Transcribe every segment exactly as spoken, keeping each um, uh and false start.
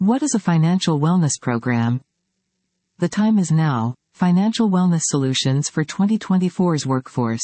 What is a financial wellness program? The time is now. Financial wellness solutions for twenty twenty-four's workforce.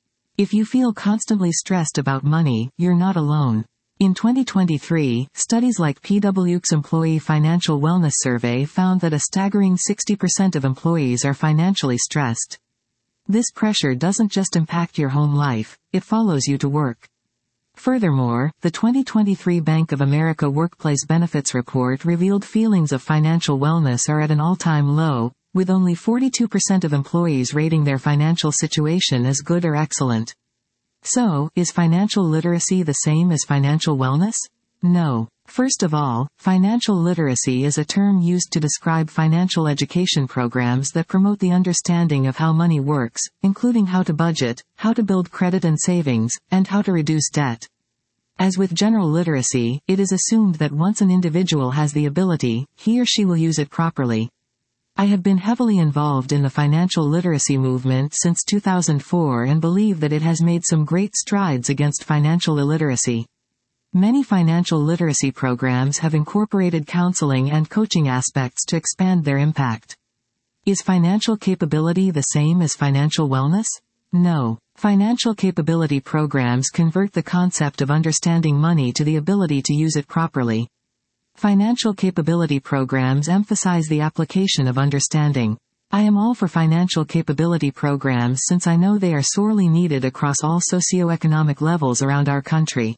If you feel constantly stressed about money, you're not alone. In twenty twenty-three, studies like P W C's Employee Financial Wellness Survey found that a staggering sixty percent of employees are financially stressed. This pressure doesn't just impact your home life, it follows you to work. Furthermore, the twenty twenty-three Bank of America Workplace Benefits Report revealed feelings of financial wellness are at an all-time low, with only forty-two percent of employees rating their financial situation as good or excellent. So, is financial literacy the same as financial wellness? No. First of all, financial literacy is a term used to describe financial education programs that promote the understanding of how money works, including how to budget, how to build credit and savings, and how to reduce debt. As with general literacy, it is assumed that once an individual has the ability, he or she will use it properly. I have been heavily involved in the financial literacy movement since two thousand four and believe that it has made some great strides against financial illiteracy. Many financial literacy programs have incorporated counseling and coaching aspects to expand their impact. Is financial capability the same as financial wellness? No. Financial capability programs convert the concept of understanding money to the ability to use it properly. Financial capability programs emphasize the application of understanding. I am all for financial capability programs since I know they are sorely needed across all socioeconomic levels around our country.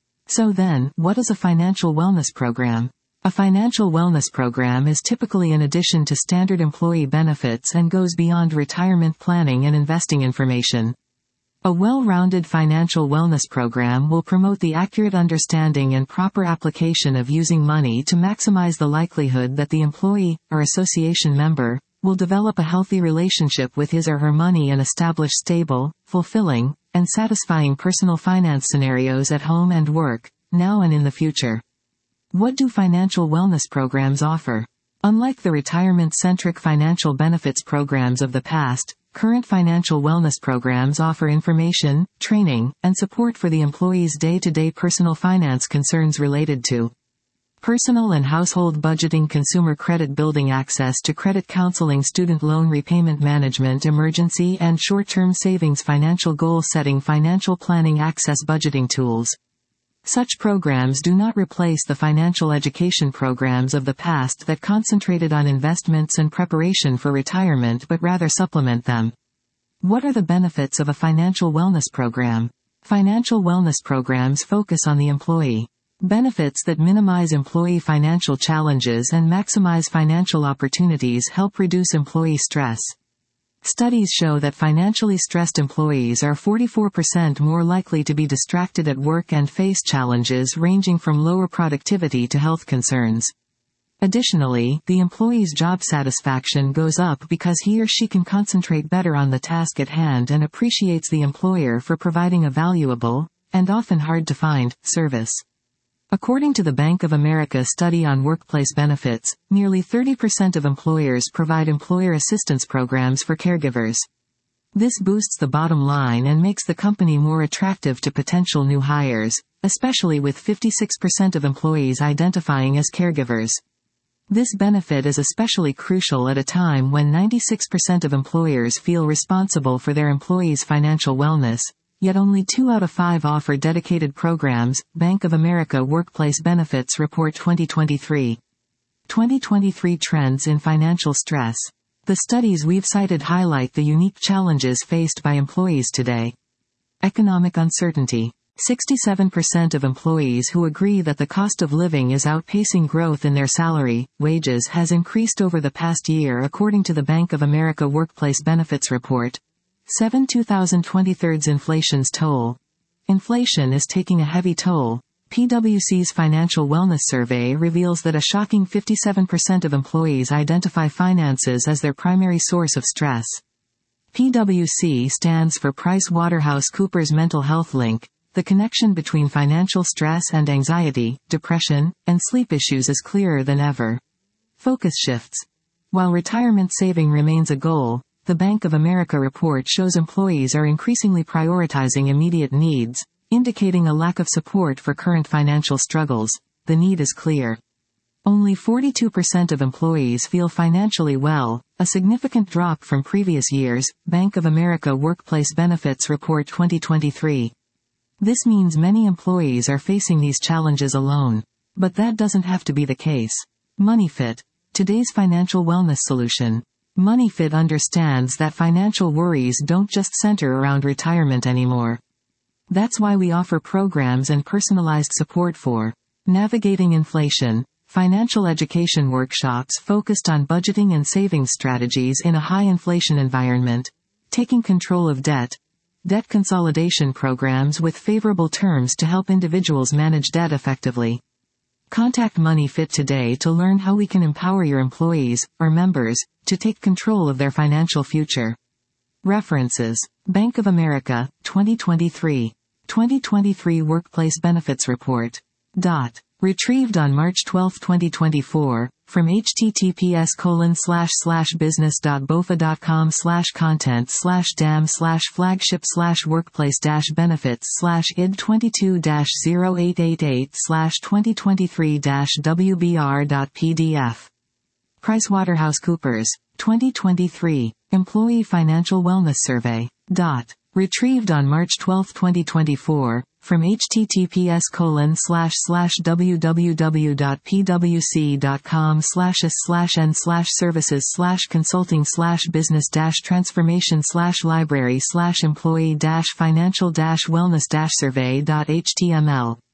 So then, what is a financial wellness program? A financial wellness program is typically an addition to standard employee benefits and goes beyond retirement planning and investing information. A well-rounded financial wellness program will promote the accurate understanding and proper application of using money to maximize the likelihood that the employee, or association member, will develop a healthy relationship with his or her money and establish stable, fulfilling, and satisfying personal finance scenarios at home and work, now and in the future. What do financial wellness programs offer? Unlike the retirement-centric financial benefits programs of the past, current financial wellness programs offer information, training, and support for the employee's day-to-day personal finance concerns related to personal and household budgeting, consumer credit building, access to credit counseling, student loan repayment management, emergency and short-term savings, financial goal setting, financial planning, access budgeting tools. Such programs do not replace the financial education programs of the past that concentrated on investments and preparation for retirement but rather supplement them. What are the benefits of a financial wellness program? Financial wellness programs focus on the employee. Benefits that minimize employee financial challenges and maximize financial opportunities help reduce employee stress. Studies show that financially stressed employees are forty-four percent more likely to be distracted at work and face challenges ranging from lower productivity to health concerns. Additionally, the employee's job satisfaction goes up because he or she can concentrate better on the task at hand and appreciates the employer for providing a valuable, and often hard-to-find, service. According to the Bank of America study on workplace benefits, nearly thirty percent of employers provide employer assistance programs for caregivers. This boosts the bottom line and makes the company more attractive to potential new hires, especially with fifty-six percent of employees identifying as caregivers. This benefit is especially crucial at a time when ninety-six percent of employers feel responsible for their employees' financial wellness. Yet only two out of five offer dedicated programs. Bank of America Workplace Benefits Report twenty twenty-three. twenty twenty-three Trends in Financial Stress. The studies we've cited highlight the unique challenges faced by employees today. Economic uncertainty. sixty-seven percent of employees who agree that the cost of living is outpacing growth in their salary, wages has increased over the past year according to the Bank of America Workplace Benefits Report. seven twenty twenty-three's Inflation's Toll. Inflation is taking a heavy toll. P W C's Financial Wellness Survey reveals that a shocking fifty-seven percent of employees identify finances as their primary source of stress. P W C stands for PricewaterhouseCoopers Mental Health Link. The connection between financial stress and anxiety, depression, and sleep issues is clearer than ever. Focus shifts. While retirement saving remains a goal, the Bank of America report shows employees are increasingly prioritizing immediate needs, indicating a lack of support for current financial struggles. The need is clear. Only forty-two percent of employees feel financially well, a significant drop from previous years, Bank of America Workplace Benefits Report twenty twenty-three. This means many employees are facing these challenges alone. But that doesn't have to be the case. MoneyFit, today's financial wellness solution. MoneyFit understands that financial worries don't just center around retirement anymore. That's why we offer programs and personalized support for navigating inflation, financial education workshops focused on budgeting and saving strategies in a high inflation environment, taking control of debt, debt consolidation programs with favorable terms to help individuals manage debt effectively. Contact MoneyFit today to learn how we can empower your employees, or members, to take control of their financial future. References: Bank of America, twenty twenty-three. twenty twenty-three Workplace Benefits Report. Dot. Retrieved on March twelfth twenty twenty-four, from https colon slash slash business dot bofa dot com slash content slash dam slash flagship slash workplace dash benefits slash id twenty-two dash zero eight eight eight slash twenty twenty-three dash wbr dot pdf. PricewaterhouseCoopers, twenty twenty-three, Employee Financial Wellness Survey. Dot. Retrieved on March twelfth twenty twenty-four, from https colon slash slash www dot pwc dot com slash s slash n slash services slash consulting slash business dash transformation slash library slash employee dash financial dash wellness dash survey dot html.